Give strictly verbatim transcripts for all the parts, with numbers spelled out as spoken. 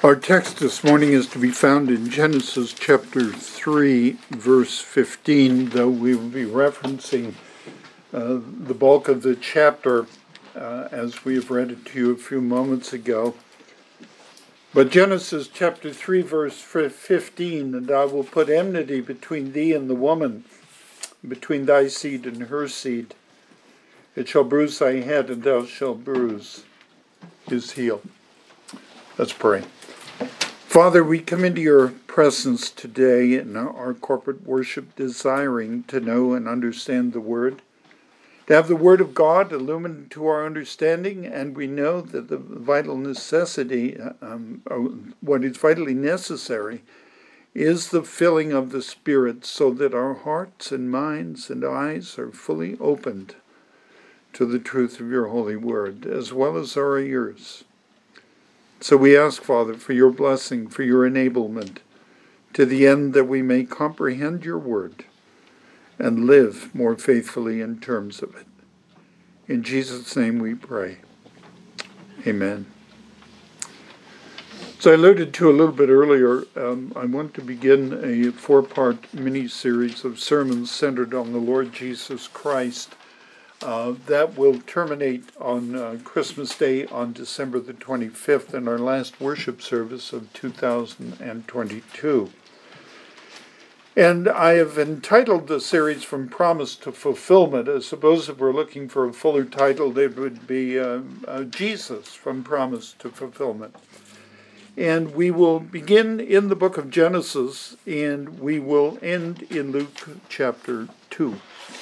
Our text this morning is to be found in Genesis chapter three, verse fifteen, though we will be referencing uh, the bulk of the chapter uh, as we have read it to you a few moments ago. But Genesis chapter three, verse fifteen, and I will put enmity between thee and the woman, between thy seed and her seed. It shall bruise thy head, and thou shalt bruise his heel. Let's pray. Father, we come into your presence today in our corporate worship, desiring to know and understand the Word, to have the Word of God illumined to our understanding, and we know that the vital necessity, um, what is vitally necessary, is the filling of the Spirit, so that our hearts and minds and eyes are fully opened to the truth of your holy Word, as well as our ears. So we ask, Father, for your blessing, for your enablement, to the end that we may comprehend your word and live more faithfully in terms of it. In Jesus' name we pray. Amen. So I alluded to a little bit earlier, um, I want to begin a four-part mini-series of sermons centered on the Lord Jesus Christ. Uh, that will terminate on uh, Christmas Day on December the twenty-fifth in our last worship service of two thousand twenty-two. And I have entitled the series From Promise to Fulfillment. I suppose if we're looking for a fuller title, it would be uh, uh, Jesus from Promise to Fulfillment. And we will begin in the book of Genesis, and we will end in Luke chapter two.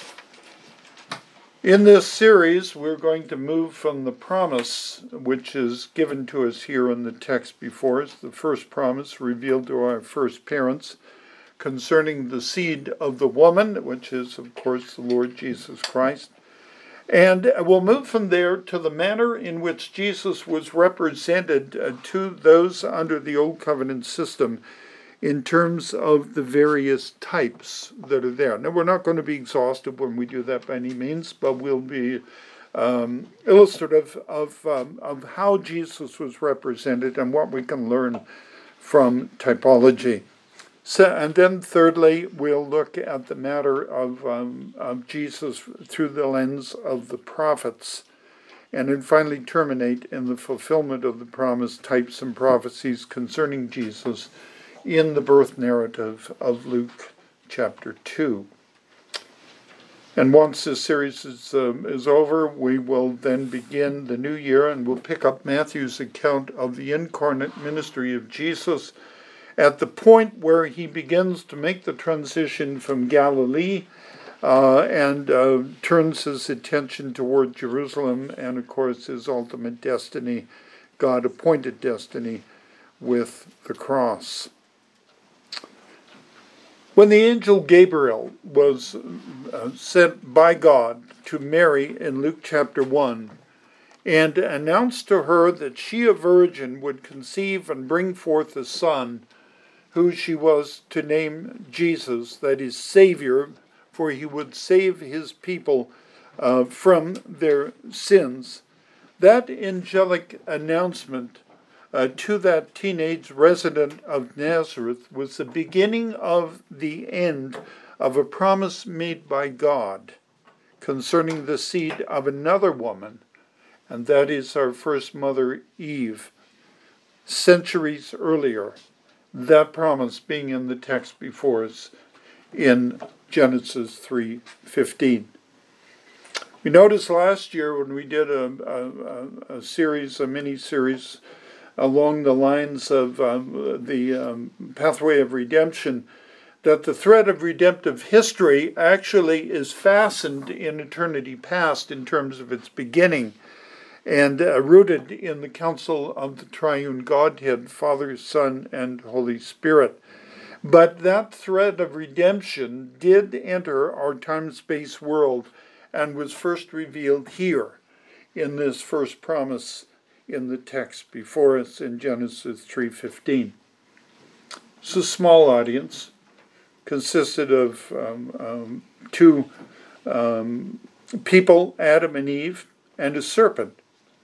In this series, we're going to move from the promise which is given to us here in the text before us, the first promise revealed to our first parents concerning the seed of the woman, which is, of course, the Lord Jesus Christ. And we'll move from there to the manner in which Jesus was represented uh, to those under the Old Covenant system in terms of the various types that are there. Now, we're not going to be exhaustive when we do that by any means, but we'll be um, illustrative of, um, of how Jesus was represented and what we can learn from typology. So, and then thirdly, we'll look at the matter of, um, of Jesus through the lens of the prophets, and then finally terminate in the fulfillment of the promise, types, and prophecies concerning Jesus in the birth narrative of Luke chapter two. And once this series is, um, is over, we will then begin the new year, and we'll pick up Matthew's account of the incarnate ministry of Jesus at the point where he begins to make the transition from Galilee uh, and uh, turns his attention toward Jerusalem and, of course, his ultimate destiny, God-appointed destiny, with the cross. When the angel Gabriel was uh, sent by God to Mary in Luke chapter one and announced to her that she, a virgin, would conceive and bring forth a son, who she was to name Jesus, that is, Savior, for he would save his people uh, from their sins, that angelic announcement Uh, to that teenage resident of Nazareth was the beginning of the end of a promise made by God concerning the seed of another woman, and that is our first mother, Eve, centuries earlier, that promise being in the text before us in Genesis three fifteen. We noticed last year when we did a, a, a series, a mini-series, along the lines of um, the um, pathway of redemption, that the thread of redemptive history actually is fastened in eternity past in terms of its beginning, and uh, rooted in the counsel of the triune Godhead, Father, Son, and Holy Spirit. But that thread of redemption did enter our time-space world and was first revealed here in this first promise in the text before us in Genesis three fifteen. It's a small audience, consisted of um, um, two um, people, Adam and Eve, and a serpent.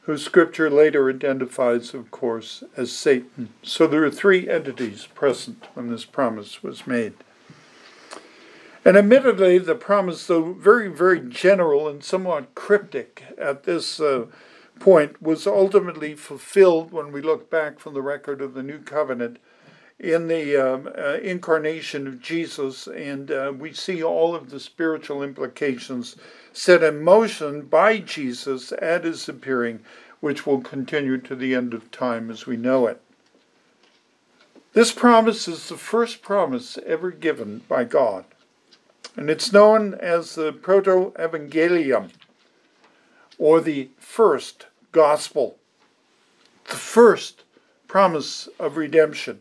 who Scripture later identifies, of course, as Satan. So there are three entities present when this promise was made. And admittedly, the promise, though very, very general and somewhat cryptic at this uh, point, was ultimately fulfilled when we look back from the record of the New Covenant in the um, uh, incarnation of Jesus, and uh, we see all of the spiritual implications set in motion by Jesus at his appearing, which will continue to the end of time as we know it. This promise is the first promise ever given by God, and it's known as the Proto-Evangelium, or the first gospel, the first promise of redemption.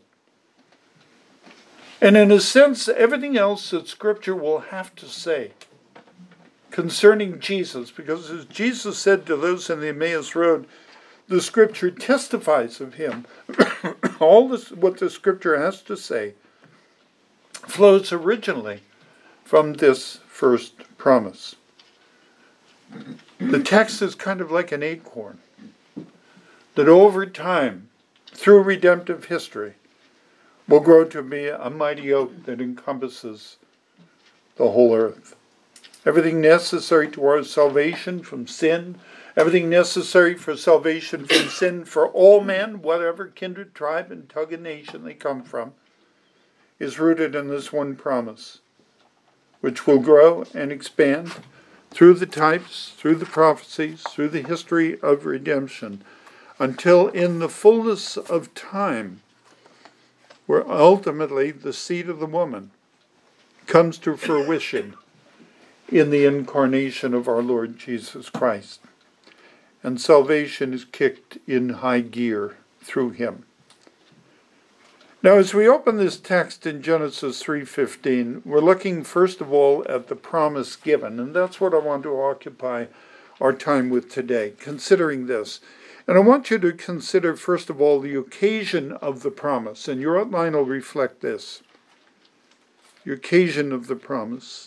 And in a sense, everything else that Scripture will have to say concerning Jesus, because as Jesus said to those in the Emmaus Road, the Scripture testifies of him. All this, what the Scripture has to say flows originally from this first promise. The text is kind of like an acorn that over time, through redemptive history, will grow to be a mighty oak that encompasses the whole earth. Everything necessary to our salvation from sin, everything necessary for salvation from sin for all men, whatever kindred, tribe, and tongue and nation they come from, is rooted in this one promise, which will grow and expand through the types, through the prophecies, through the history of redemption, until in the fullness of time, where ultimately the seed of the woman comes to fruition in the incarnation of our Lord Jesus Christ. And salvation is kicked in high gear through him. Now, as we open this text in Genesis three fifteen, we're looking first of all at the promise given, and that's what I want to occupy our time with today, considering this. And I want you to consider, first of all, the occasion of the promise. And your outline will reflect this. The occasion of the promise.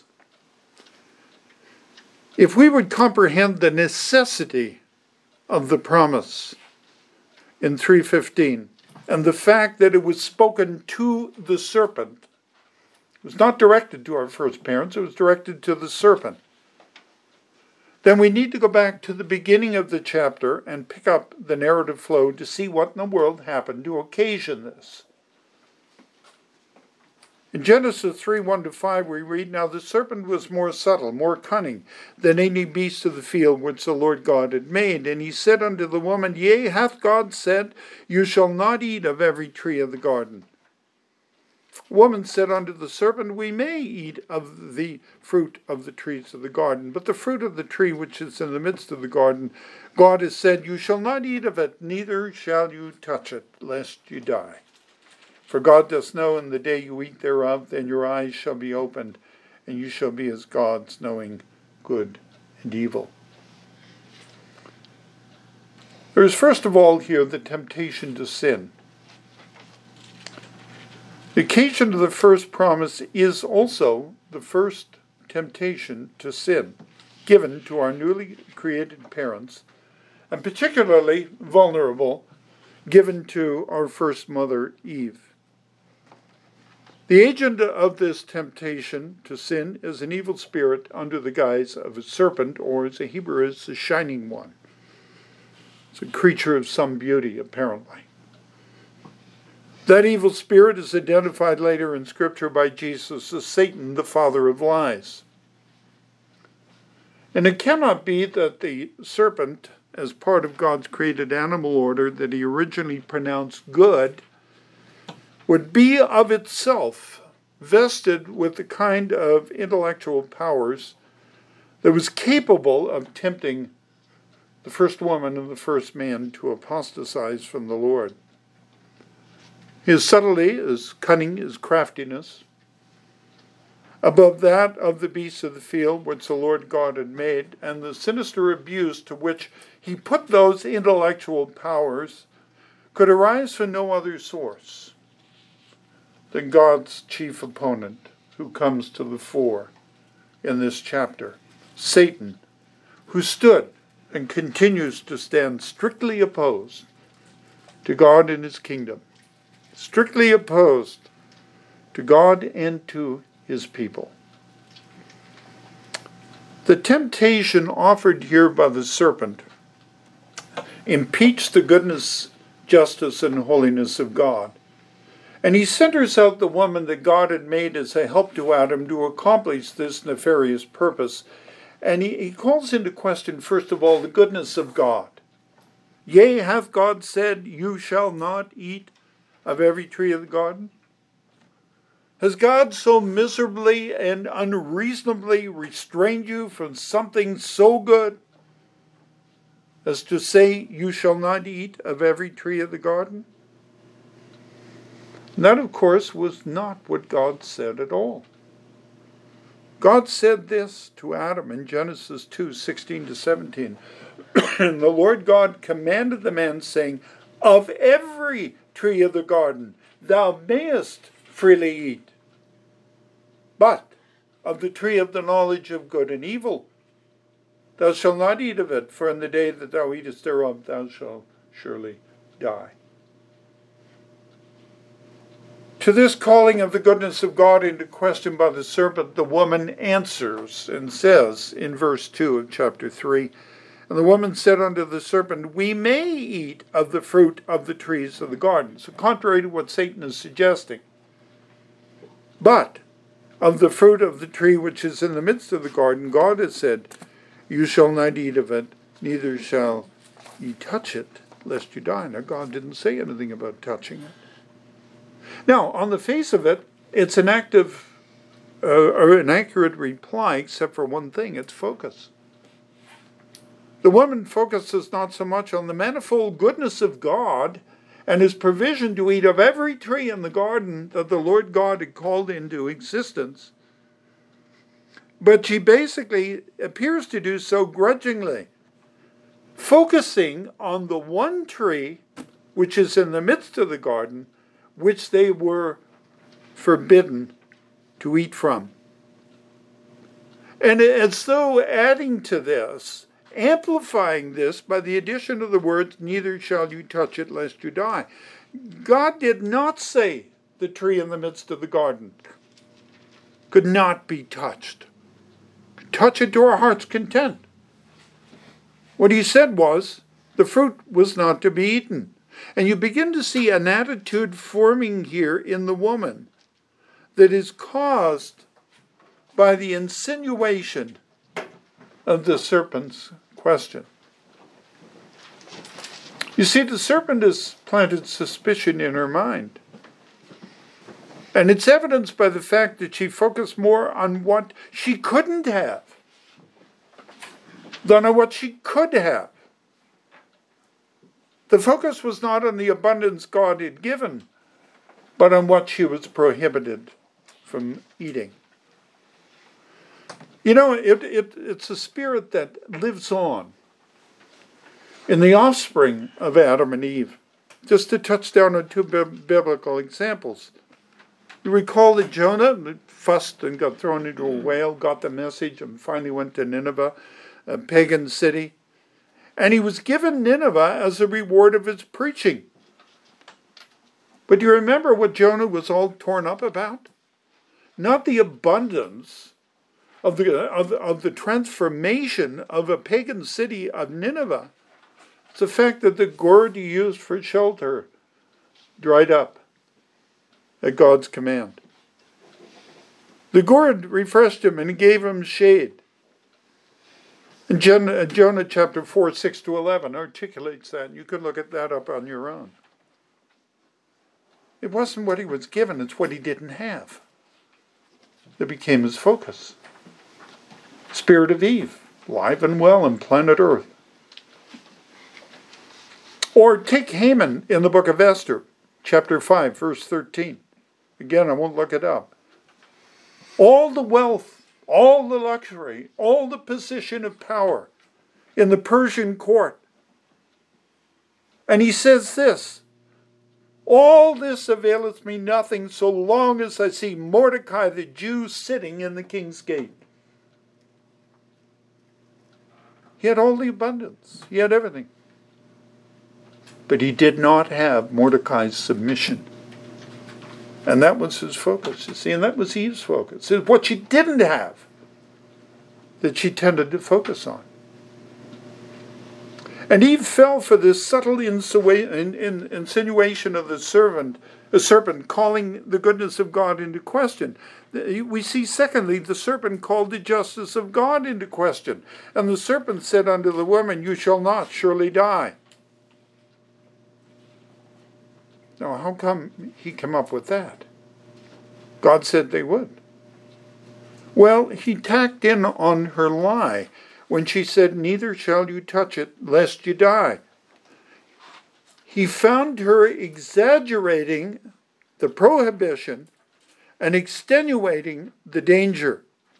If we would comprehend the necessity of the promise in three fifteen, and the fact that it was spoken to the serpent, it was not directed to our first parents, it was directed to the serpent, then we need to go back to the beginning of the chapter and pick up the narrative flow to see what in the world happened to occasion this. In Genesis three, one to five, we read, "Now the serpent was more subtle, more cunning than any beast of the field which the Lord God had made. And he said unto the woman, Yea, hath God said, You shall not eat of every tree of the garden? The woman said unto the serpent, We may eat of the fruit of the trees of the garden, but the fruit of the tree which is in the midst of the garden, God has said, You shall not eat of it, neither shall you touch it, lest you die. For God doth know in the day you eat thereof, then your eyes shall be opened, and you shall be as gods, knowing good and evil." There is first of all here the temptation to sin. The occasion of the first promise is also the first temptation to sin given to our newly created parents, and particularly vulnerable, given to our first mother, Eve. The agent of this temptation to sin is an evil spirit under the guise of a serpent, or as the Hebrew is, the shining one. It's a creature of some beauty, apparently. That evil spirit is identified later in Scripture by Jesus as Satan, the father of lies. And it cannot be that the serpent, as part of God's created animal order that he originally pronounced good, would be of itself vested with the kind of intellectual powers that was capable of tempting the first woman and the first man to apostatize from the Lord. His subtlety, his cunning, his craftiness, above that of the beasts of the field which the Lord God had made, and the sinister abuse to which he put those intellectual powers, could arise from no other source than God's chief opponent, who comes to the fore in this chapter, Satan, who stood and continues to stand strictly opposed to God and his kingdom, strictly opposed to God and to his people. The temptation offered here by the serpent impeached the goodness, justice, and holiness of God. And he centers out the woman that God had made as a help to Adam to accomplish this nefarious purpose. And he, he calls into question, first of all, the goodness of God. Yea, hath God said, you shall not eat of every tree of the garden? Has God so miserably and unreasonably restrained you from something so good as to say you shall not eat of every tree of the garden? And that, of course, was not what God said at all. God said this to Adam in Genesis two, sixteen to seventeen. And the Lord God commanded the man, saying, of every tree of the garden thou mayest freely eat, but of the tree of the knowledge of good and evil thou shalt not eat of it, for in the day that thou eatest thereof thou shalt surely die. To this calling of the goodness of God into question by the serpent, the woman answers and says in verse two of chapter three, and the woman said unto the serpent, we may eat of the fruit of the trees of the garden. So contrary to what Satan is suggesting. But of the fruit of the tree which is in the midst of the garden, God has said, you shall not eat of it, neither shall ye touch it, lest you die. Now, God didn't say anything about touching it. Now, on the face of it, it's an active, uh, or an accurate reply, except for one thing, its focus. The woman focuses not so much on the manifold goodness of God and his provision to eat of every tree in the garden that the Lord God had called into existence, but she basically appears to do so grudgingly, focusing on the one tree which is in the midst of the garden, which they were forbidden to eat from. And as though adding to this, amplifying this by the addition of the words, neither shall you touch it lest you die. God did not say the tree in the midst of the garden could not be touched. Touch it to our heart's content. What he said was, the fruit was not to be eaten. And you begin to see an attitude forming here in the woman that is caused by the insinuation of the serpent's question. You see, the serpent has planted suspicion in her mind. And it's evidenced by the fact that she focused more on what she couldn't have than on what she could have. The focus was not on the abundance God had given, but on what she was prohibited from eating. You know, it, it, it's a spirit that lives on in the offspring of Adam and Eve. Just to touch down on two bi- biblical examples. You recall that Jonah fussed and got thrown into a whale, got the message, and finally went to Nineveh, a pagan city. And he was given Nineveh as a reward of his preaching. But do you remember what Jonah was all torn up about? Not the abundance of the, of, of the transformation of a pagan city of Nineveh. It's the fact that the gourd he used for shelter dried up at God's command. The gourd refreshed him and gave him shade. And Jonah, Jonah chapter four, six to eleven articulates that. You could look at that up on your own. It wasn't what he was given, it's what he didn't have that became his focus. Spirit of Eve, live and well in planet Earth. Or take Haman in the book of Esther, chapter five, verse thirteen. Again, I won't look it up. All the wealth, all the luxury, all the position of power in the Persian court. And he says this, all this availeth me nothing so long as I see Mordecai the Jew sitting in the king's gate. He had all the abundance. He had everything. But he did not have Mordecai's submission. And that was his focus, you see, and that was Eve's focus. It's what she didn't have that she tended to focus on. And Eve fell for this subtle insinuation of the servant, the serpent calling the goodness of God into question. We see, secondly, the serpent called the justice of God into question. And the serpent said unto the woman, you shall not surely die. Now, how come he came up with that? God said they would. Well, he tacked in on her lie when she said, neither shall you touch it, lest you die. He found her exaggerating the prohibition and extenuating the danger.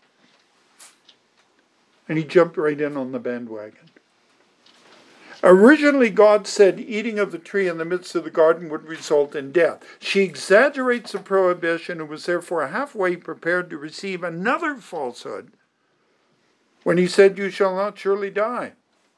And he jumped right in on the bandwagon. Originally, God said eating of the tree in the midst of the garden would result in death. She exaggerates the prohibition and was therefore halfway prepared to receive another falsehood when he said, you shall not surely die.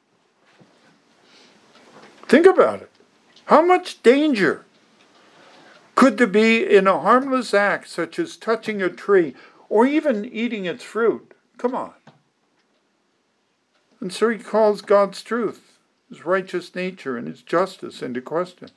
Think about it. How much danger could there be in a harmless act such as touching a tree or even eating its fruit? Come on. And so he calls God's truth, his righteous nature, and his justice into question.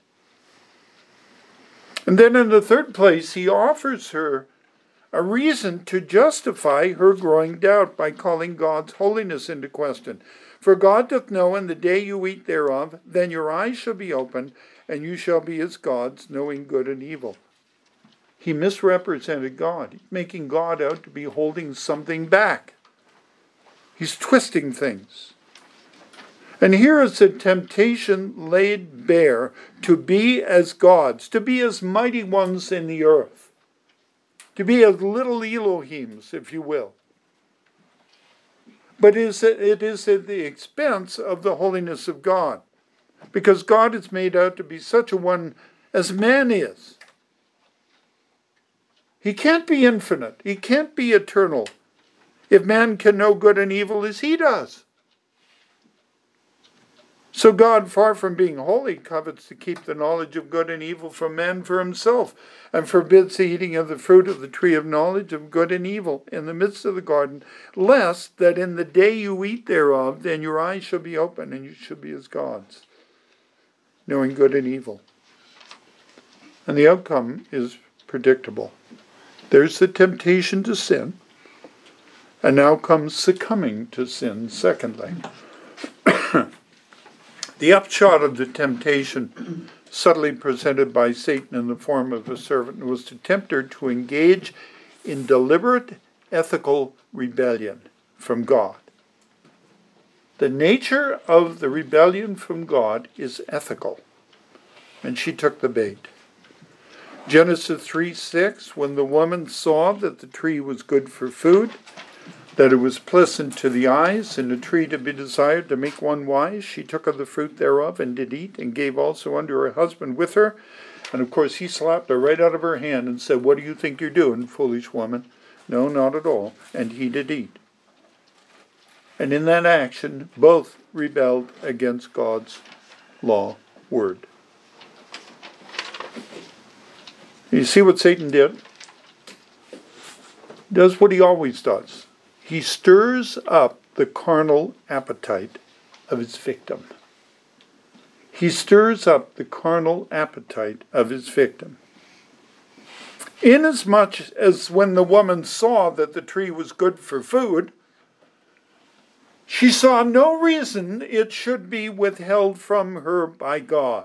And then in the third place, he offers her a reason to justify her growing doubt by calling God's holiness into question. For God doth know in the day you eat thereof, then your eyes shall be opened, and you shall be as gods, knowing good and evil. He misrepresented God, making God out to be holding something back. He's twisting things. And here is the temptation laid bare to be as gods, to be as mighty ones in the earth, to be as little Elohims, if you will. But it is at the expense of the holiness of God, because God is made out to be such a one as man is. He can't be infinite. He can't be eternal if man can know good and evil as he does. So God, far from being holy, covets to keep the knowledge of good and evil from man for himself, and forbids the eating of the fruit of the tree of knowledge of good and evil in the midst of the garden, lest that in the day you eat thereof, then your eyes shall be open, and you shall be as gods, knowing good and evil. And the outcome is predictable. There's the temptation to sin, and now comes succumbing to sin, secondly. The upshot of the temptation, subtly presented by Satan in the form of a servant, was to tempt her to engage in deliberate ethical rebellion from God. The nature of the rebellion from God is ethical, and she took the bait. Genesis three six, when the woman saw that the tree was good for food, that it was pleasant to the eyes, and a tree to be desired to make one wise, she took of the fruit thereof, and did eat, and gave also unto her husband with her. And of course he slapped her right out of her hand, and said, what do you think you're doing, foolish woman? No, not at all. And he did eat. And in that action, both rebelled against God's law word. You see what Satan did? Does what he always does. He stirs up the carnal appetite of his victim. He stirs up the carnal appetite of his victim. Inasmuch as when the woman saw that the tree was good for food, she saw no reason it should be withheld from her by God.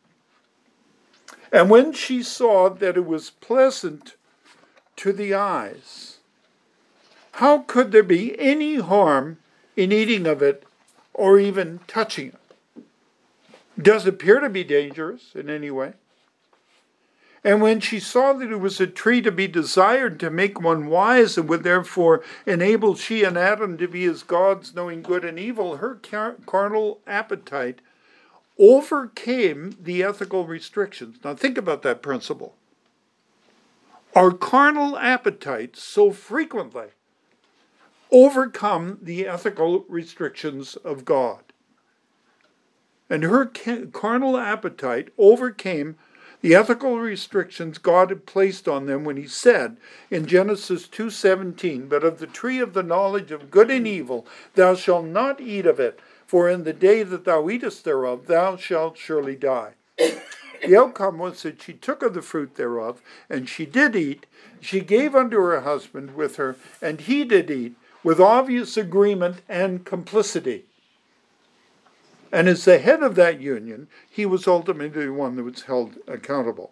And when she saw that it was pleasant to the eyes, how could there be any harm in eating of it or even touching it? It doesn't appear to be dangerous in any way. And when she saw that it was a tree to be desired to make one wise, and would therefore enable she and Adam to be as gods, knowing good and evil, her car- carnal appetite overcame the ethical restrictions. Now think about that principle. Our carnal appetites so frequently overcome the ethical restrictions of God. And her carnal appetite overcame the ethical restrictions God had placed on them when he said in Genesis two seventeen, "But of the tree of the knowledge of good and evil thou shalt not eat of it, for in the day that thou eatest thereof thou shalt surely die." The outcome was that she took of the fruit thereof, and she did eat. She gave unto her husband with her, and he did eat, with obvious agreement and complicity. And as the head of that union, he was ultimately the one that was held accountable.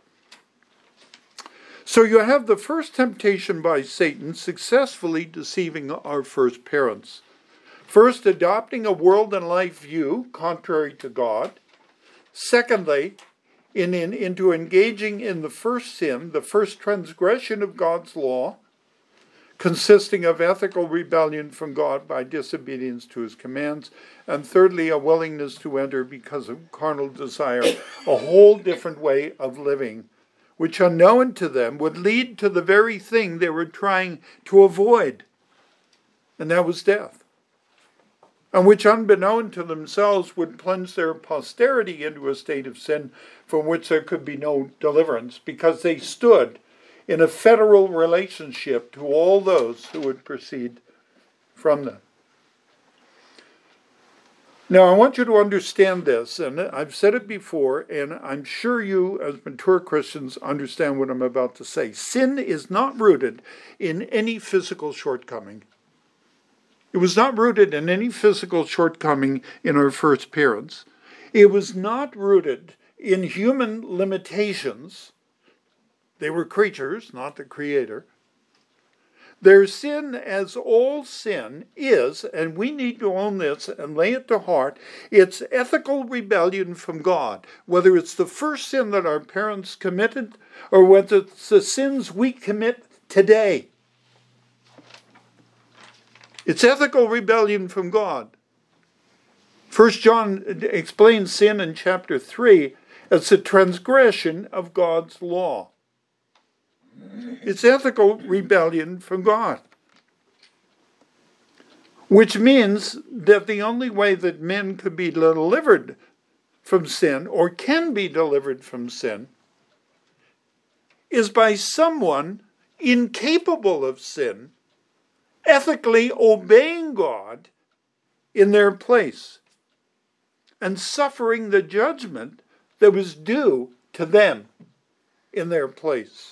So you have the first temptation by Satan successfully deceiving our first parents. First, adopting a world and life view contrary to God. Secondly, in, in, into engaging in the first sin, the first transgression of God's law, consisting of ethical rebellion from God by disobedience to his commands, and thirdly, a willingness to enter because of carnal desire, a whole different way of living, which unknown to them would lead to the very thing they were trying to avoid, and that was death, and which unbeknown to themselves would plunge their posterity into a state of sin from which there could be no deliverance, because they stood in a federal relationship to all those who would proceed from them. Now, I want you to understand this, and I've said it before, and I'm sure you, as mature Christians, understand what I'm about to say. Sin is not rooted in any physical shortcoming. It was not rooted in any physical shortcoming in our first parents. It was not rooted in human limitations. They were creatures, not the Creator. Their sin, as all sin, is, and we need to own this and lay it to heart, it's ethical rebellion from God. Whether it's the first sin that our parents committed, or whether it's the sins we commit today. It's ethical rebellion from God. First John explains sin in chapter three as the transgression of God's law. It's ethical rebellion from God. Which means that the only way that men could be delivered from sin, or can be delivered from sin, is by someone incapable of sin, ethically obeying God in their place, and suffering the judgment that was due to them in their place.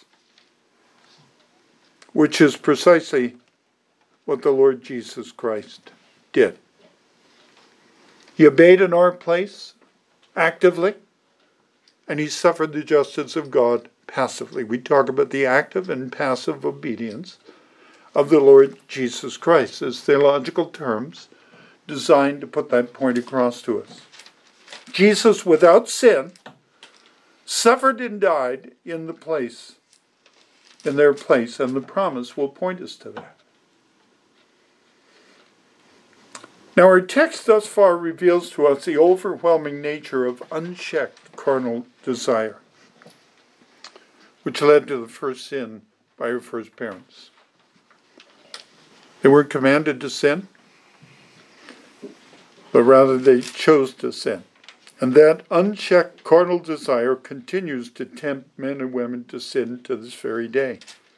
Which is precisely what the Lord Jesus Christ did. He obeyed in our place actively, and he suffered the justice of God passively. We talk about the active and passive obedience of the Lord Jesus Christ as theological terms designed to put that point across to us. Jesus, without sin, suffered and died in the place in their place, and the promise will point us to that. Now, our text thus far reveals to us the overwhelming nature of unchecked carnal desire, which led to the first sin by our first parents. They weren't commanded to sin, but rather they chose to sin. And that unchecked carnal desire continues to tempt men and women to sin to this very day.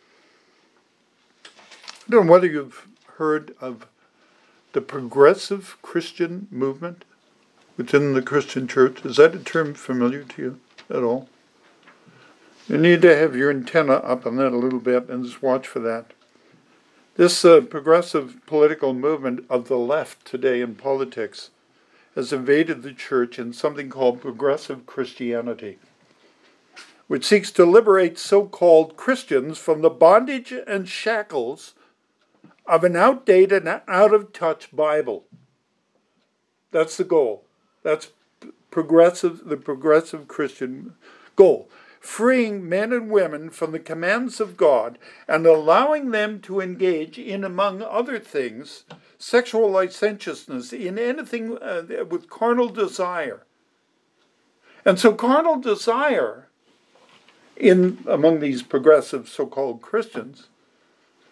I don't know whether you've heard of the progressive Christian movement within the Christian church. Is that a term familiar to you at all? You need to have your antenna up on that a little bit and just watch for that. This uh, progressive political movement of the left today in politics has invaded the church in something called progressive Christianity, which seeks to liberate so-called Christians from the bondage and shackles of an outdated and out-of-touch Bible. That's the goal. That's progressive, the progressive Christian goal. Freeing men and women from the commands of God and allowing them to engage in, among other things, sexual licentiousness, in anything uh, with carnal desire. And so carnal desire in among these progressive so-called Christians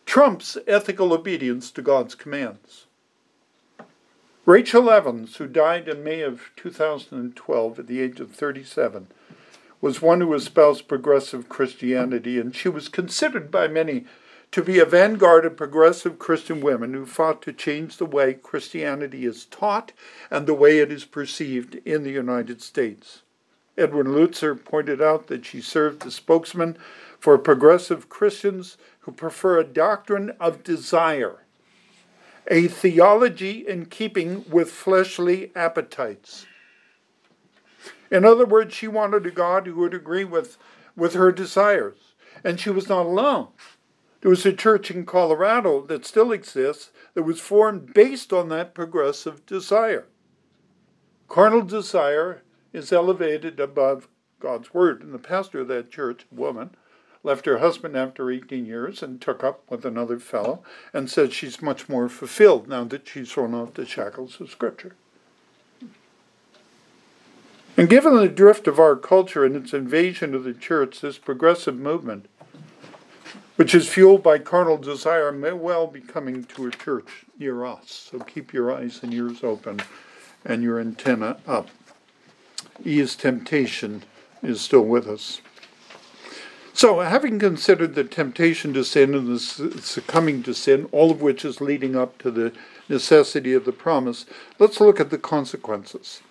trumps ethical obedience to God's commands. Rachel Evans, who died in May of two thousand twelve at the age of thirty-seven, was one who espoused progressive Christianity, and she was considered by many to be a vanguard of progressive Christian women who fought to change the way Christianity is taught and the way it is perceived in the United States. Edwin Lutzer pointed out that she served as spokesman for progressive Christians who prefer a doctrine of desire, a theology in keeping with fleshly appetites. In other words, she wanted a God who would agree with, with her desires. And she was not alone. There was a church in Colorado that still exists that was formed based on that progressive desire. Carnal desire is elevated above God's word. And the pastor of that church, a woman, left her husband after eighteen years and took up with another fellow and said she's much more fulfilled now that she's thrown off the shackles of Scripture. And given the drift of our culture and its invasion of the church, this progressive movement, which is fueled by carnal desire, may well be coming to a church near us. So keep your eyes and ears open and your antenna up. Eve's temptation is still with us. So, having considered the temptation to sin and the succumbing to sin, all of which is leading up to the necessity of the promise, let's look at the consequences.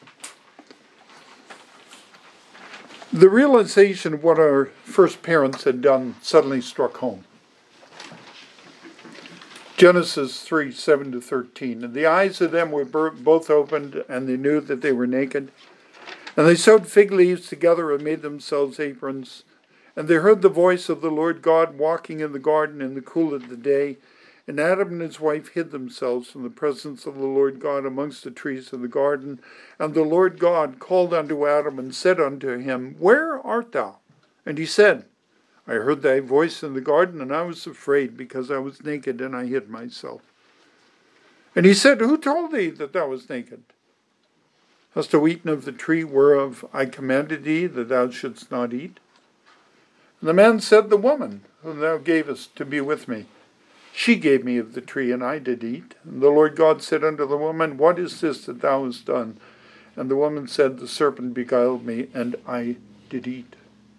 The realization of what our first parents had done suddenly struck home. Genesis three, seven to thirteen. And the eyes of them were both opened, and they knew that they were naked. And they sewed fig leaves together and made themselves aprons. And they heard the voice of the Lord God walking in the garden in the cool of the day. And Adam and his wife hid themselves from the presence of the Lord God amongst the trees of the garden. And the Lord God called unto Adam and said unto him, Where art thou? And he said, I heard thy voice in the garden, and I was afraid, because I was naked, and I hid myself. And he said, Who told thee that thou wast naked? Hast thou eaten of the tree whereof I commanded thee that thou shouldst not eat? And the man said, The woman whom thou gavest to be with me, she gave me of the tree, and I did eat. And the Lord God said unto the woman, What is this that thou hast done? And the woman said, The serpent beguiled me, and I did eat.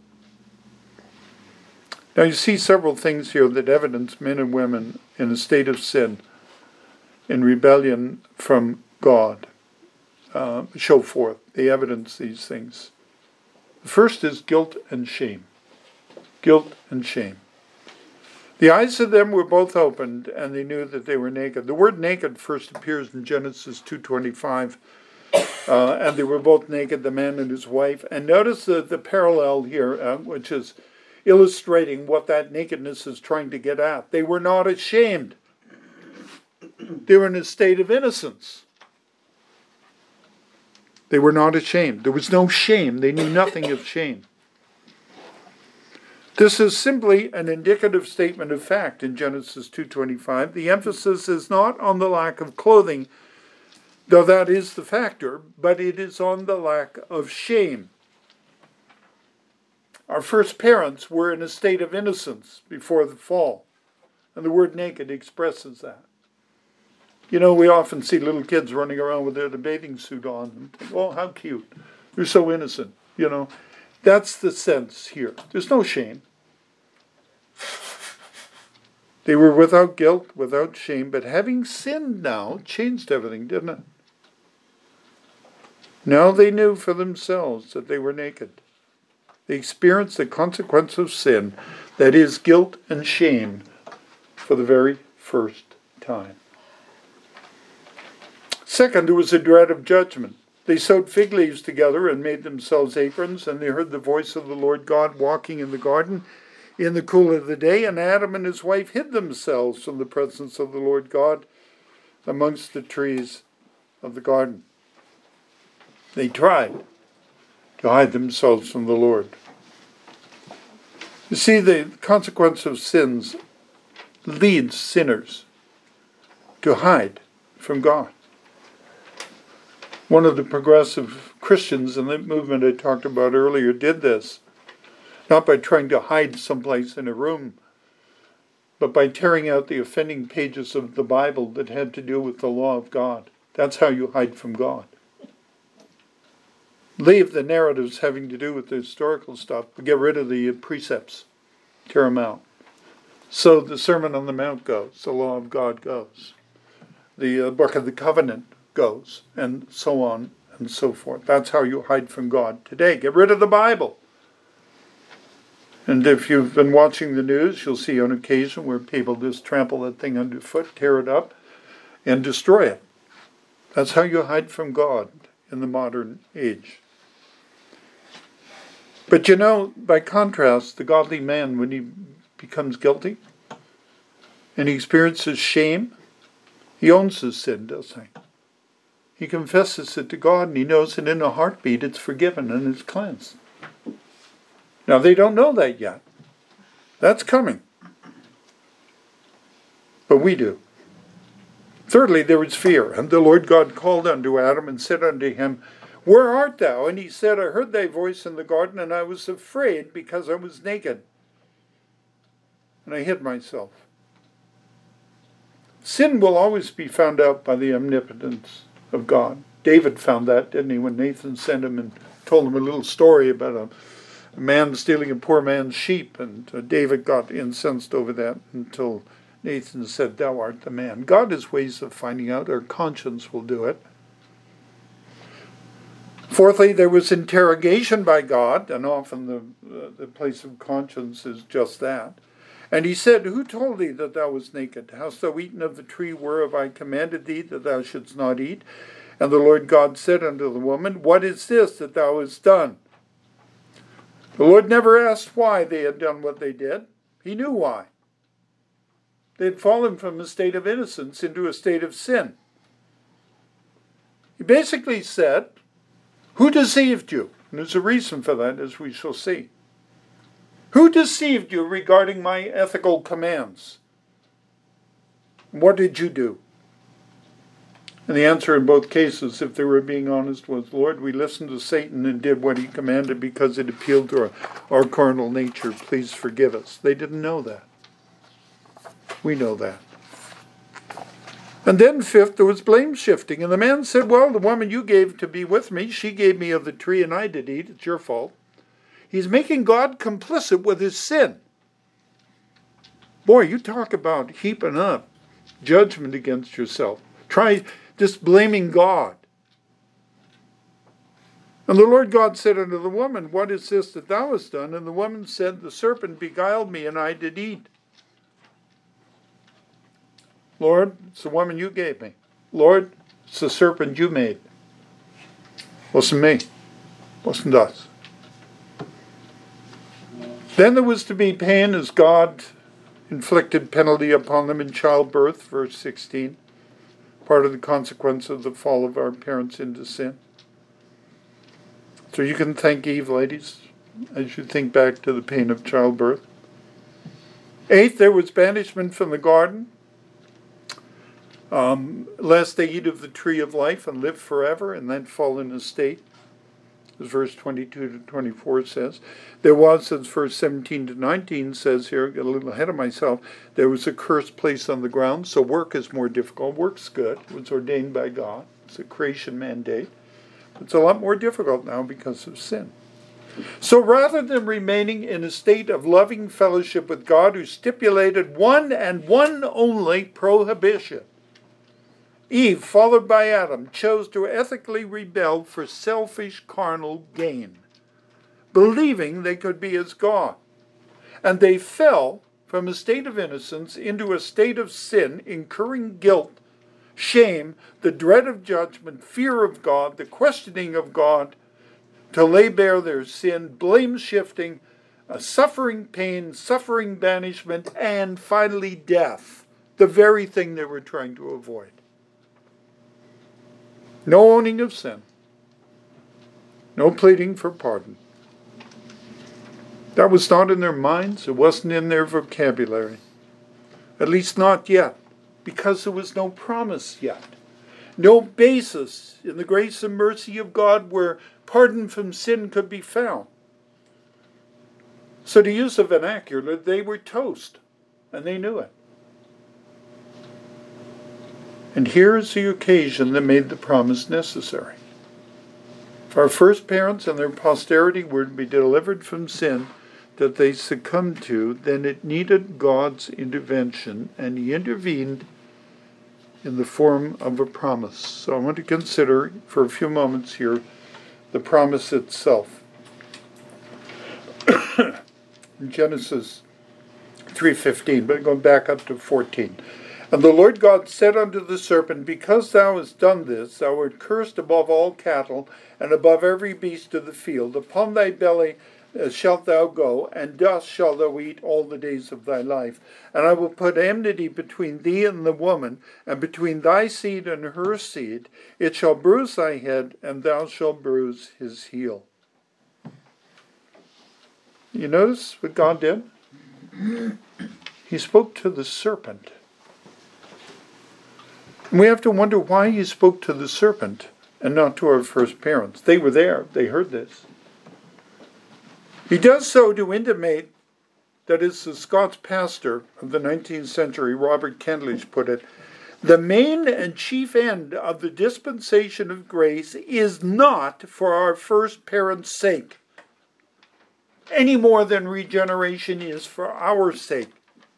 Now you see several things here that evidence men and women in a state of sin, in rebellion from God, uh, show forth. They evidence these things. The first is guilt and shame. Guilt and shame. The eyes of them were both opened, and they knew that they were naked. The word naked first appears in Genesis two twenty-five, uh, and they were both naked, the man and his wife. And notice the, the parallel here, uh, which is illustrating what that nakedness is trying to get at. They were not ashamed. They were in a state of innocence. They were not ashamed. There was no shame. They knew nothing of shame. This is simply an indicative statement of fact in Genesis two twenty-five. The emphasis is not on the lack of clothing, though that is the factor, but it is on the lack of shame. Our first parents were in a state of innocence before the fall, and the word naked expresses that. You know, we often see little kids running around with their bathing suit on and think, oh, how cute. They're so innocent, you know. That's the sense here. There's no shame. They were without guilt, without shame, but having sinned now changed everything, didn't it? Now they knew for themselves that they were naked. They experienced the consequence of sin, that is, guilt and shame, for the very first time. Second, there was a dread of judgment. They sewed fig leaves together and made themselves aprons, and they heard the voice of the Lord God walking in the garden in the cool of the day, and Adam and his wife hid themselves from the presence of the Lord God amongst the trees of the garden. They tried to hide themselves from the Lord. You see, the consequence of sins leads sinners to hide from God. One of the progressive Christians in the movement I talked about earlier did this, not by trying to hide someplace in a room, but by tearing out the offending pages of the Bible that had to do with the law of God. That's how you hide from God. Leave the narratives having to do with the historical stuff, but get rid of the precepts. Tear them out. So the Sermon on the Mount goes, the law of God goes, the uh, Book of the Covenant goes, and so on and so forth. That's how you hide from God today. Get rid of the Bible. And if you've been watching the news, you'll see on occasion where people just trample that thing underfoot, tear it up, and destroy it. That's how you hide from God in the modern age. But you know, by contrast, the godly man, when he becomes guilty and he experiences shame, he owns his sin, doesn't he? He confesses it to God and he knows that in a heartbeat it's forgiven and it's cleansed. Now, they don't know that yet. That's coming. But we do. Thirdly, there was fear. And the Lord God called unto Adam and said unto him, Where art thou? And he said, I heard thy voice in the garden, and I was afraid because I was naked. And I hid myself. Sin will always be found out by the omnipotence of God. David found that, didn't he, when Nathan sent him and told him a little story about a A man stealing a poor man's sheep, and uh, David got incensed over that until Nathan said, Thou art the man. God has ways of finding out. Our conscience will do it. Fourthly, there was interrogation by God, and often the, uh, the place of conscience is just that. And he said, Who told thee that thou wast naked? Hast thou eaten of the tree whereof I commanded thee that thou shouldst not eat? And the Lord God said unto the woman, What is this that thou hast done? The Lord never asked why they had done what they did. He knew why. They had fallen from a state of innocence into a state of sin. He basically said, Who deceived you? And there's a reason for that, as we shall see. Who deceived you regarding my ethical commands? What did you do? And the answer in both cases, if they were being honest, was, Lord, we listened to Satan and did what he commanded because it appealed to our, our carnal nature. Please forgive us. They didn't know that. We know that. And then fifth, there was blame shifting. And the man said, well, the woman you gave to be with me, she gave me of the tree and I did eat. It's your fault. He's making God complicit with his sin. Boy, you talk about heaping up judgment against yourself. Try just blaming God. And the Lord God said unto the woman, What is this that thou hast done? And the woman said, The serpent beguiled me, and I did eat. Lord, it's the woman you gave me. Lord, it's the serpent you made. Wasn't me. Wasn't us. Then there was to be pain as God inflicted penalty upon them in childbirth, verse sixteen. Part of the consequence of the fall of our parents into sin. So you can thank Eve, ladies, as you think back to the pain of childbirth. Eighth, there was banishment from the garden, um, lest they eat of the tree of life and live forever, and then fall in a state, as verse twenty-two to twenty-four says. There was, as verse seventeen to nineteen says here, get a little ahead of myself, there was a curse placed on the ground, so work is more difficult. Work's good. It was ordained by God. It's a creation mandate. It's a lot more difficult now because of sin. So rather than remaining in a state of loving fellowship with God who stipulated one and one only prohibition, Eve, followed by Adam, chose to ethically rebel for selfish carnal gain, believing they could be as God. And they fell from a state of innocence into a state of sin, incurring guilt, shame, the dread of judgment, fear of God, the questioning of God, to lay bare their sin, blame shifting, a suffering pain, suffering banishment, and finally death, the very thing they were trying to avoid. No owning of sin. No pleading for pardon. That was not in their minds. It wasn't in their vocabulary. At least not yet, because there was no promise yet. No basis in the grace and mercy of God where pardon from sin could be found. So to use a vernacular, they were toast, and they knew it. And here is the occasion that made the promise necessary. If our first parents and their posterity were to be delivered from sin that they succumbed to, then it needed God's intervention, and he intervened in the form of a promise. So I want to consider for a few moments here the promise itself. In Genesis three fifteen, but going back up to fourteen. And the Lord God said unto the serpent, Because thou hast done this, thou art cursed above all cattle, and above every beast of the field. Upon thy belly uh, shalt thou go, and dust shalt thou eat all the days of thy life. And I will put enmity between thee and the woman, and between thy seed and her seed. It shall bruise thy head, and thou shalt bruise his heel. You notice what God did? He spoke to the serpent. And we have to wonder why he spoke to the serpent and not to our first parents. They were there. They heard this. He does so to intimate that, as the Scots pastor of the nineteenth century, Robert Kendledge, put it, the main and chief end of the dispensation of grace is not for our first parents' sake, any more than regeneration is for our sake.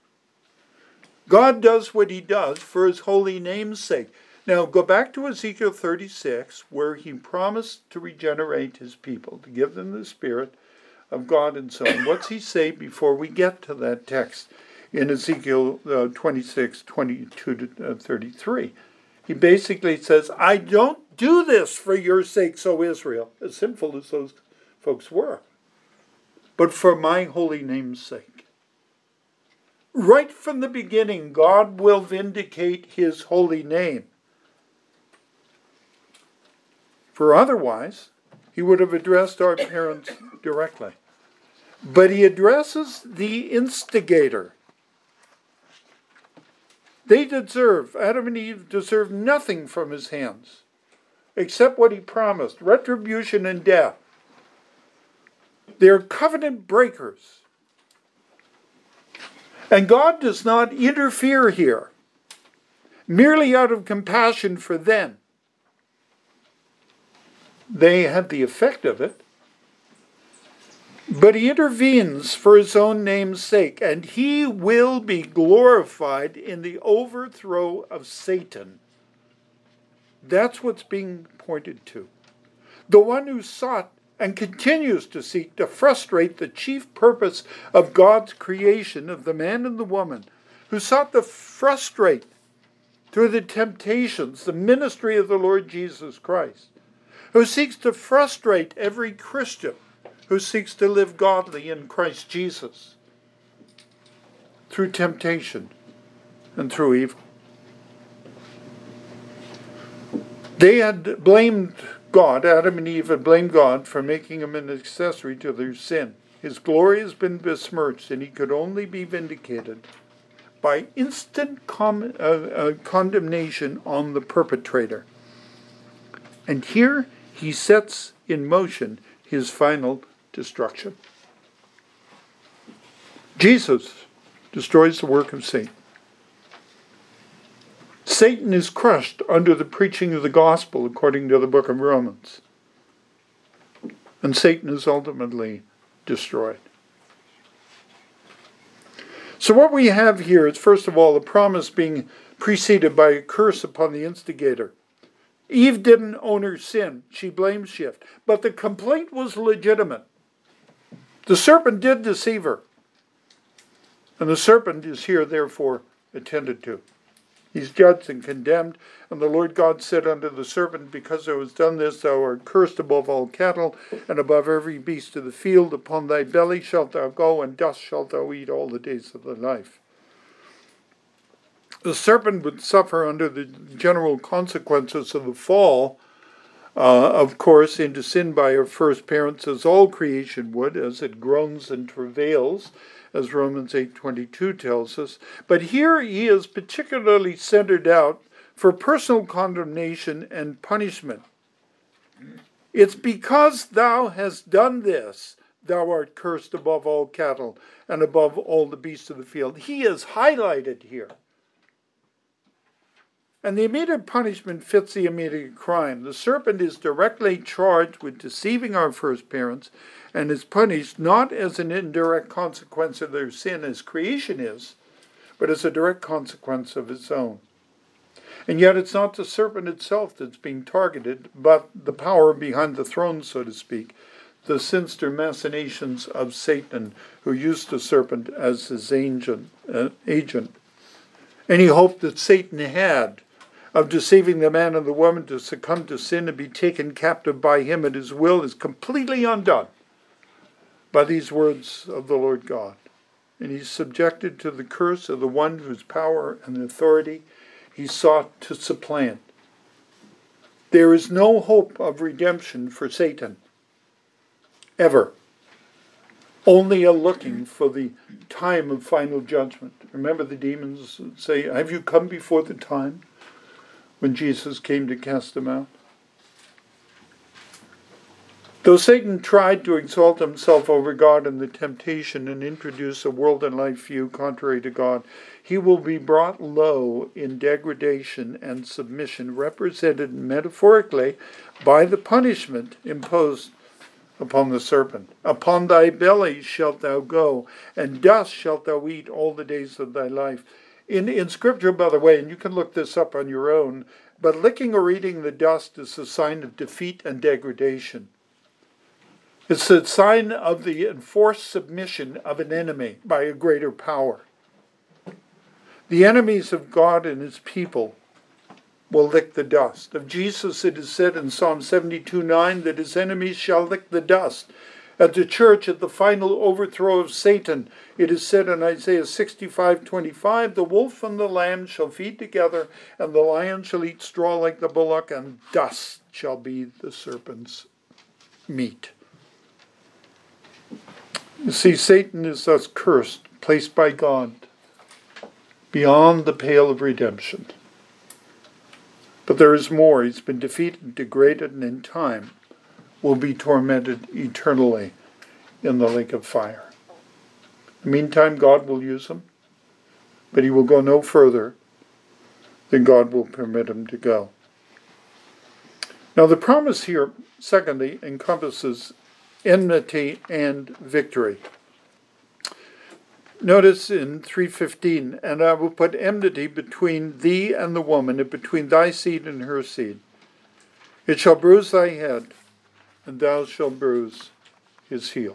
God does what he does for his holy name's sake. Now, go back to Ezekiel thirty-six, where he promised to regenerate his people, to give them the Spirit of God and so on. What's he say before we get to that text in Ezekiel uh, twenty-six, twenty-two to thirty-three? He basically says, I don't do this for your sakes, O Israel, as sinful as those folks were, but for my holy name's sake. Right from the beginning, God will vindicate his holy name. For otherwise, he would have addressed our parents directly. But he addresses the instigator. They deserve, Adam and Eve deserve nothing from his hands, except what he promised, retribution and death. They're covenant breakers. And God does not interfere here, merely out of compassion for them. They had the effect of it, but he intervenes for his own name's sake, and he will be glorified in the overthrow of Satan. That's what's being pointed to. The one who sought and continues to seek to frustrate the chief purpose of God's creation of the man and the woman, who sought to frustrate through the temptations the ministry of the Lord Jesus Christ, who seeks to frustrate every Christian who seeks to live godly in Christ Jesus through temptation and through evil. They had blamed God, Adam and Eve had blamed God for making him an accessory to their sin. His glory has been besmirched, and he could only be vindicated by instant com- uh, uh, condemnation on the perpetrator. And here he sets in motion his final destruction. Jesus destroys the work of Satan. Satan is crushed under the preaching of the gospel, according to the book of Romans. And Satan is ultimately destroyed. So what we have here is, first of all, the promise being preceded by a curse upon the instigator. Eve didn't own her sin. She blame shift. But the complaint was legitimate. The serpent did deceive her. And the serpent is here, therefore, attended to. He's judged and condemned. And the Lord God said unto the serpent, Because thou hast done this, thou art cursed above all cattle, and above every beast of the field. Upon thy belly shalt thou go, and dust shalt thou eat all the days of thy life. The serpent would suffer under the general consequences of the fall, uh, of course, into sin by our first parents, as all creation would, as it groans and travails, as Romans eight twenty-two tells us. But here he is particularly centered out for personal condemnation and punishment. It's because thou hast done this, thou art cursed above all cattle and above all the beasts of the field. He is highlighted here. And the immediate punishment fits the immediate crime. The serpent is directly charged with deceiving our first parents and is punished not as an indirect consequence of their sin as creation is, but as a direct consequence of its own. And yet it's not the serpent itself that's being targeted, but the power behind the throne, so to speak, the sinister machinations of Satan, who used the serpent as his agent. Uh, agent. Any hope that Satan had of deceiving the man and the woman to succumb to sin and be taken captive by him at his will is completely undone by these words of the Lord God. And he's subjected to the curse of the one whose power and authority he sought to supplant. There is no hope of redemption for Satan, ever. Only a looking for the time of final judgment. Remember the demons say, have you come before the time when Jesus came to cast them out? Though Satan tried to exalt himself over God in the temptation and introduce a world and life view contrary to God, he will be brought low in degradation and submission, represented metaphorically by the punishment imposed upon the serpent. Upon thy belly shalt thou go, and dust shalt thou eat all the days of thy life. In, in Scripture, by the way, and you can look this up on your own, but licking or eating the dust is a sign of defeat and degradation. It's a sign of the enforced submission of an enemy by a greater power. The enemies of God and his people will lick the dust. Of Jesus it is said in Psalm seventy-two nine that his enemies shall lick the dust. At the church, at the final overthrow of Satan, it is said in Isaiah sixty-five twenty-five, the wolf and the lamb shall feed together, and the lion shall eat straw like the bullock, and dust shall be the serpent's meat. You see, Satan is thus cursed, placed by God beyond the pale of redemption. But there is more. He's been defeated, degraded, and in time will be tormented eternally in the lake of fire. In the meantime, God will use him, but he will go no further than God will permit him to go. Now, the promise here, secondly, encompasses enmity and victory. Notice in three fifteen, and I will put enmity between thee and the woman, and between thy seed and her seed. It shall bruise thy head, and thou shalt bruise his heel.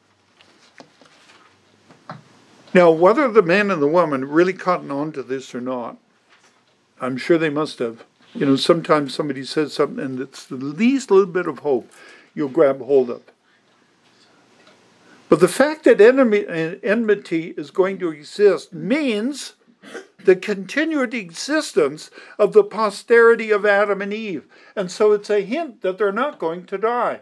Now, whether the man and the woman really cotton on to this or not, I'm sure they must have. You know, sometimes somebody says something that's the least little bit of hope you'll grab hold of. But the fact that enemy, enmity is going to exist means the continued existence of the posterity of Adam and Eve. And so it's a hint that they're not going to die.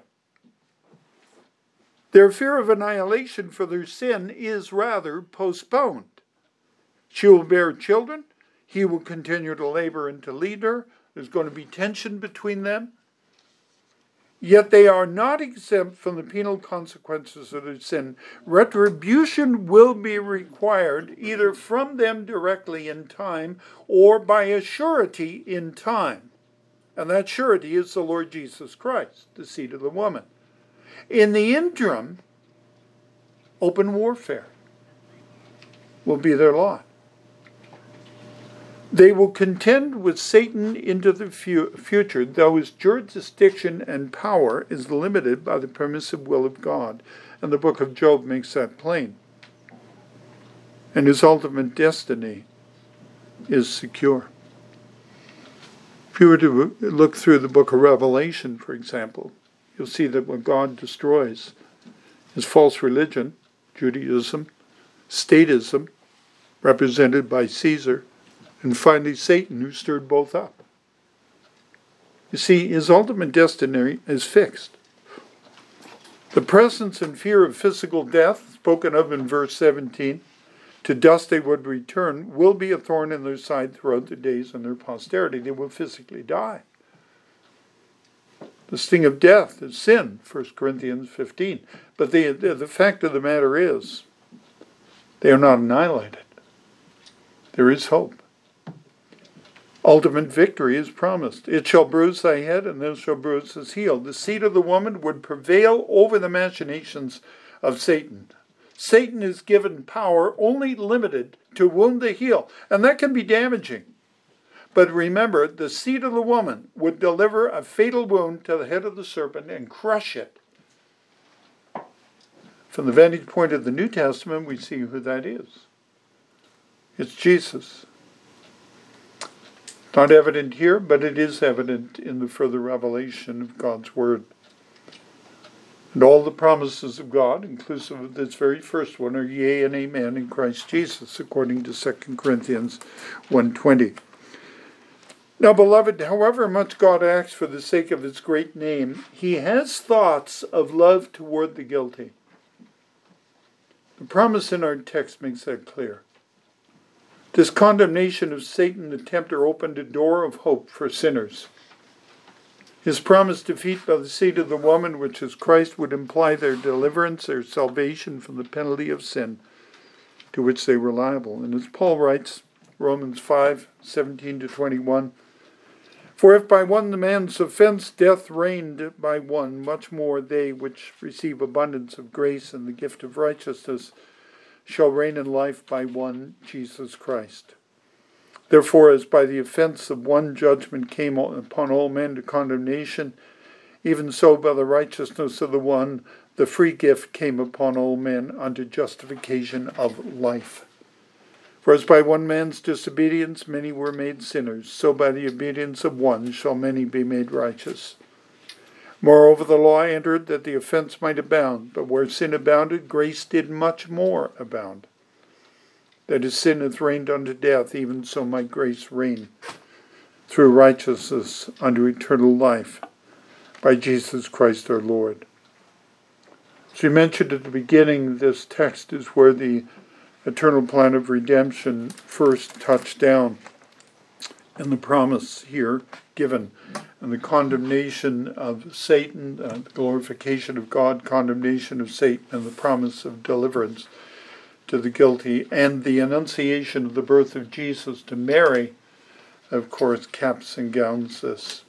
Their fear of annihilation for their sin is rather postponed. She will bear children. He will continue to labor and to lead her. There's going to be tension between them. Yet they are not exempt from the penal consequences of their sin. Retribution will be required either from them directly in time or by a surety in time. And that surety is the Lord Jesus Christ, the seed of the woman. In the interim, open warfare will be their lot. They will contend with Satan into the fu- future, though his jurisdiction and power is limited by the permissive will of God. And the book of Job makes that plain. And his ultimate destiny is secure. If you were to look through the book of Revelation, for example, you'll see that what God destroys is false religion, Judaism, statism, represented by Caesar, and finally Satan, who stirred both up. You see, his ultimate destiny is fixed. The presence and fear of physical death, spoken of in verse seventeen, to dust they would return, will be a thorn in their side throughout their days and their posterity. They will physically die. The sting of death is sin, First Corinthians fifteen. But the, the, the fact of the matter is, they are not annihilated. There is hope. Ultimate victory is promised. It shall bruise thy head, and thou shalt bruise his heel. The seed of the woman would prevail over the machinations of Satan. Satan is given power only limited to wound the heel, and that can be damaging. But remember, the seed of the woman would deliver a fatal wound to the head of the serpent and crush it. From the vantage point of the New Testament, we see who that is. It's Jesus. Not evident here, but it is evident in the further revelation of God's Word. And all the promises of God, inclusive of this very first one, are yea and amen in Christ Jesus, according to Second Corinthians one twenty. Now, beloved, however much God acts for the sake of his great name, he has thoughts of love toward the guilty. The promise in our text makes that clear. This condemnation of Satan the tempter opened a door of hope for sinners. His promised defeat by the seed of the woman, which is Christ, would imply their deliverance, their salvation from the penalty of sin to which they were liable. And as Paul writes, Romans five, seventeen to twenty-one, for if by one man's offense death reigned by one, much more they which receive abundance of grace and the gift of righteousness shall reign in life by one, Jesus Christ. Therefore, as by the offense of one judgment came upon all men to condemnation, even so by the righteousness of the one, the free gift came upon all men unto justification of life. For as by one man's disobedience many were made sinners, so by the obedience of one shall many be made righteous. Moreover, the law entered that the offense might abound, but where sin abounded, grace did much more abound. That as sin hath reigned unto death, even so might grace reign through righteousness unto eternal life by Jesus Christ our Lord. As we mentioned at the beginning, this text is where the eternal plan of redemption first touched down, and the promise here given, and the condemnation of Satan, uh, the glorification of God, condemnation of Satan, and the promise of deliverance to the guilty, and the annunciation of the birth of Jesus to Mary, of course, caps and gowns this.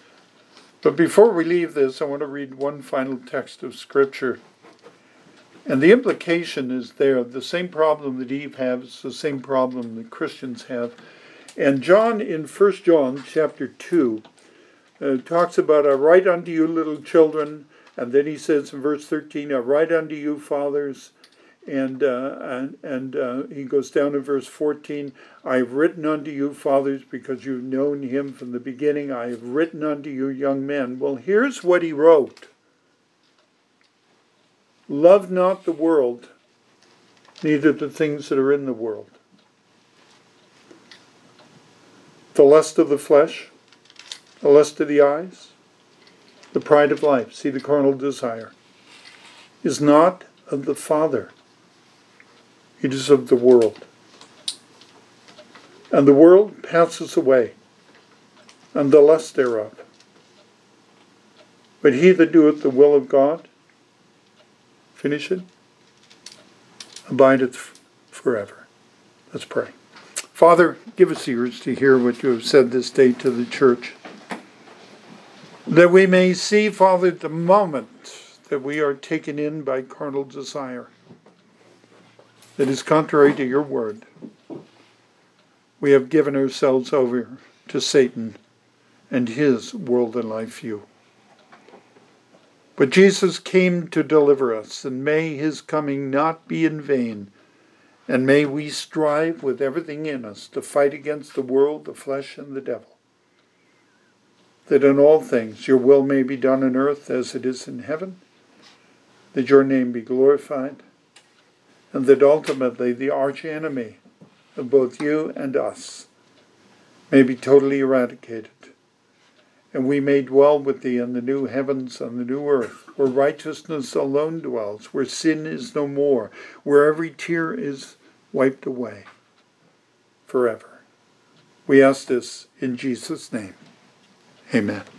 But before we leave this, I want to read one final text of Scripture. And the implication is there. The same problem that Eve has, the same problem that Christians have. And John, in First John chapter two, uh, talks about, I write unto you little children, and then he says in verse thirteen, I write unto you fathers, and uh, and, and uh, he goes down to verse fourteen, I have written unto you fathers, because you've known him from the beginning. I have written unto you young men. Well, here's what he wrote. Love not the world, neither the things that are in the world. The lust of the flesh, the lust of the eyes, the pride of life, see the carnal desire, is not of the Father. It is of the world. And the world passes away, and the lust thereof. But he that doeth the will of God, finish it, abideth forever. Let's pray. Father, give us ears to hear what you have said this day to the church, that we may see, Father, the moment that we are taken in by carnal desire that is contrary to your word. We have given ourselves over to Satan and his world and life view. But Jesus came to deliver us, and may his coming not be in vain. And may we strive with everything in us to fight against the world, the flesh, and the devil. That in all things your will may be done on earth as it is in heaven. That your name be glorified. And that ultimately the arch enemy of both you and us may be totally eradicated. And we may dwell with thee in the new heavens and the new earth, where righteousness alone dwells, where sin is no more, where every tear is wiped away forever. We ask this in Jesus' name. Amen.